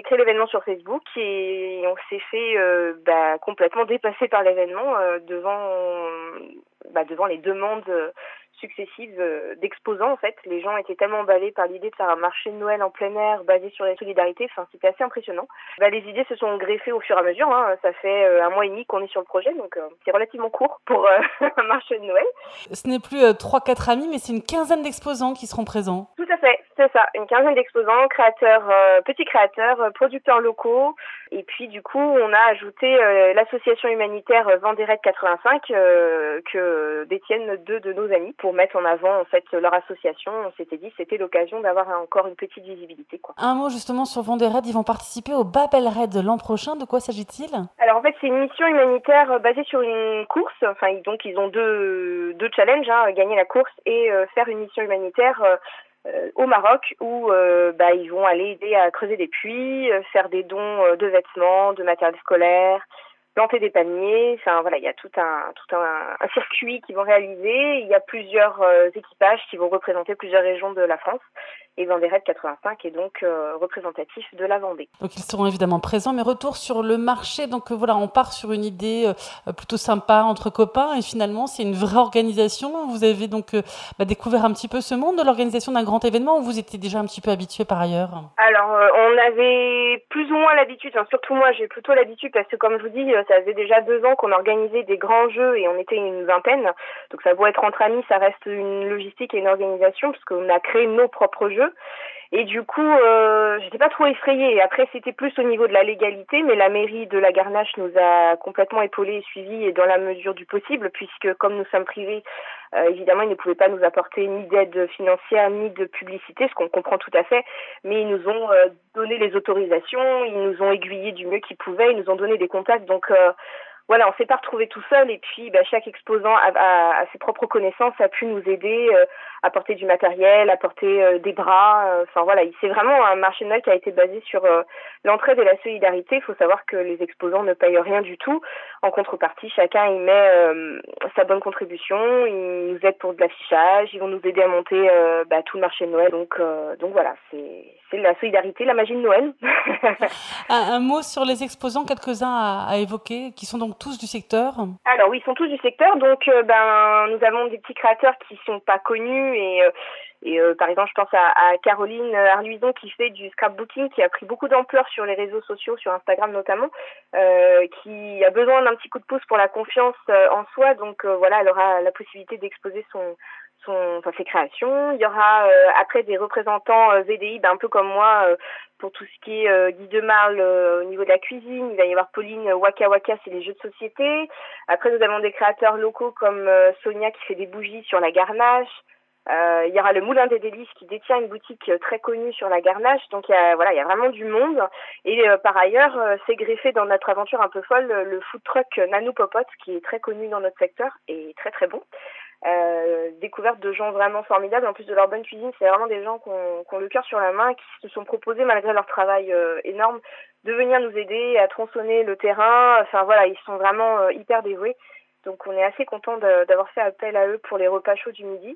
créé l'événement sur Facebook et on s'est fait complètement dépasser par l'événement devant les demandes successives d'exposants en fait. Les gens étaient tellement emballés par l'idée de faire un marché de Noël en plein air basé sur la solidarité, c'était assez impressionnant. Les idées se sont greffées au fur et à mesure, hein. Ça fait 1 mois et demi qu'on est sur le projet, donc c'est relativement court pour un marché de Noël. Ce n'est plus 3-4 amis, mais c'est une quinzaine d'exposants qui seront présents. Tout à fait, c'est ça. Une quinzaine d'exposants, créateurs, petits créateurs, producteurs locaux. Et puis du coup, on a ajouté l'association humanitaire Vendérette 85 que détiennent 2 de nos amis pour mettre en avant en fait leur association. On s'était dit c'était l'occasion d'avoir encore une petite visibilité, quoi. Un mot justement sur Vendérette, ils vont participer au Babel Raid l'an prochain. De quoi s'agit-il ? Alors en fait, c'est une mission humanitaire basée sur une course. Donc ils ont deux challenges, hein, gagner la course et faire une mission humanitaire au Maroc où ils vont aller aider à creuser des puits, faire des dons de vêtements, de matériel scolaire, planter des palmiers. Il y a tout un circuit qu'ils vont réaliser. Il y a plusieurs équipages qui vont représenter plusieurs régions de la France. Et Vendérette 85 est donc représentatif de la Vendée. Donc ils seront évidemment présents, mais retour sur le marché. Donc voilà, on part sur une idée plutôt sympa entre copains et finalement c'est une vraie organisation. Vous avez donc découvert un petit peu ce monde de l'organisation d'un grand événement ou vous étiez déjà un petit peu habitué par ailleurs ? Alors on avait plus ou moins l'habitude, surtout moi j'ai plutôt l'habitude parce que comme je vous dis, ça faisait déjà 2 ans qu'on organisait des grands jeux et on était une vingtaine. Donc ça doit être entre amis, ça reste une logistique et une organisation parce qu'on a créé nos propres jeux. Et du coup, j'étais pas trop effrayée. Après, c'était plus au niveau de la légalité, mais la mairie de la Garnache nous a complètement épaulés et suivis et dans la mesure du possible, puisque comme nous sommes privés, évidemment, ils ne pouvaient pas nous apporter ni d'aide financière, ni de publicité, ce qu'on comprend tout à fait, mais ils nous ont donné les autorisations, ils nous ont aiguillés du mieux qu'ils pouvaient, ils nous ont donné des contacts, donc voilà, on s'est pas retrouvé tout seul et puis chaque exposant a ses propres connaissances, a pu nous aider, apporter du matériel, apporter des bras. C'est vraiment un marché de Noël qui a été basé sur l'entraide et la solidarité. Il faut savoir que les exposants ne payent rien du tout. En contrepartie, chacun y met sa bonne contribution. Ils nous aident pour de l'affichage, ils vont nous aider à monter tout le marché de Noël. Donc voilà, c'est la solidarité, la magie de Noël. Un mot sur les exposants, quelques-uns à évoquer, qui sont donc tous du secteur. Alors oui, ils sont tous du secteur, donc nous avons des petits créateurs qui sont pas connus et par exemple je pense à Caroline Arluison qui fait du scrapbooking, qui a pris beaucoup d'ampleur sur les réseaux sociaux, sur Instagram notamment, qui a besoin d'un petit coup de pouce pour la confiance en soi, donc elle aura la possibilité d'exposer ses créations. Il y aura après des représentants VDI, un peu comme moi, pour tout ce qui est Guy Demarle au niveau de la cuisine. Il va y avoir Pauline Waka Waka, c'est les jeux de société. Après, nous avons des créateurs locaux comme Sonia qui fait des bougies sur la Garnache. Il y aura le Moulin des Délices qui détient une boutique très connue sur la Garnache. Donc, il y a vraiment du monde. Et par ailleurs, c'est greffé dans notre aventure un peu folle le food truck Nanou Popote qui est très connu dans notre secteur et très très bon. Découverte de gens vraiment formidables, en plus de leur bonne cuisine, c'est vraiment des gens qui ont le cœur sur la main, qui se sont proposés malgré leur travail énorme de venir nous aider à tronçonner le terrain. Ils sont vraiment hyper dévoués, donc on est assez content d'avoir fait appel à eux pour les repas chauds du midi.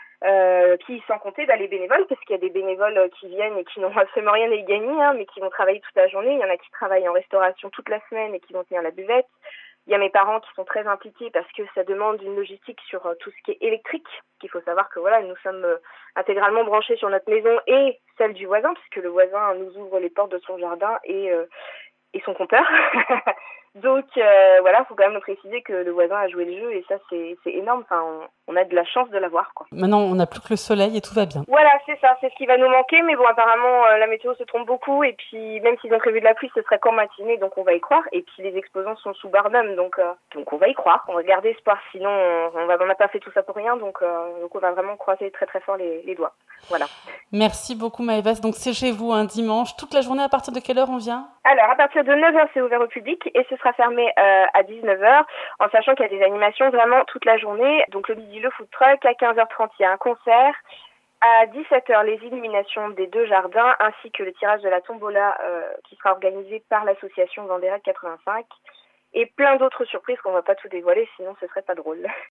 Puis sans compter les bénévoles, parce qu'il y a des bénévoles qui viennent et qui n'ont absolument rien à y gagner, mais qui vont travailler toute la journée. Il y en a qui travaillent en restauration toute la semaine et qui vont tenir la buvette. Il y a mes parents qui sont très impliqués parce que ça demande une logistique sur tout ce qui est électrique. Il faut savoir que nous sommes intégralement branchés sur notre maison et celle du voisin, puisque le voisin nous ouvre les portes de son jardin et son compteur. Donc faut quand même préciser que le voisin a joué le jeu et ça c'est énorme. On a de la chance de l'avoir, quoi. Maintenant, on n'a plus que le soleil et tout va bien. Voilà, c'est ça, c'est ce qui va nous manquer. Mais bon, apparemment, la météo se trompe beaucoup. Et puis, même s'ils ont prévu de la pluie, ce serait qu'en matinée, donc on va y croire. Et puis, les exposants sont sous Barnum, donc on va y croire. On va garder espoir, sinon on n'a pas fait tout ça pour rien. Donc on va vraiment croiser très très fort les doigts. Voilà. Merci beaucoup Maëva. Donc c'est chez vous un dimanche, toute la journée. À partir de quelle heure on vient ? Alors, à partir de 9h, c'est ouvert au public et ce sera fermé à 19h, en sachant qu'il y a des animations vraiment toute la journée. Donc, le midi, le food truck. À 15h30, il y a un concert. À 17h, les illuminations des 2 jardins, ainsi que le tirage de la tombola qui sera organisé par l'association Vendérette 85. Et plein d'autres surprises qu'on ne va pas tout dévoiler, sinon ce serait pas drôle.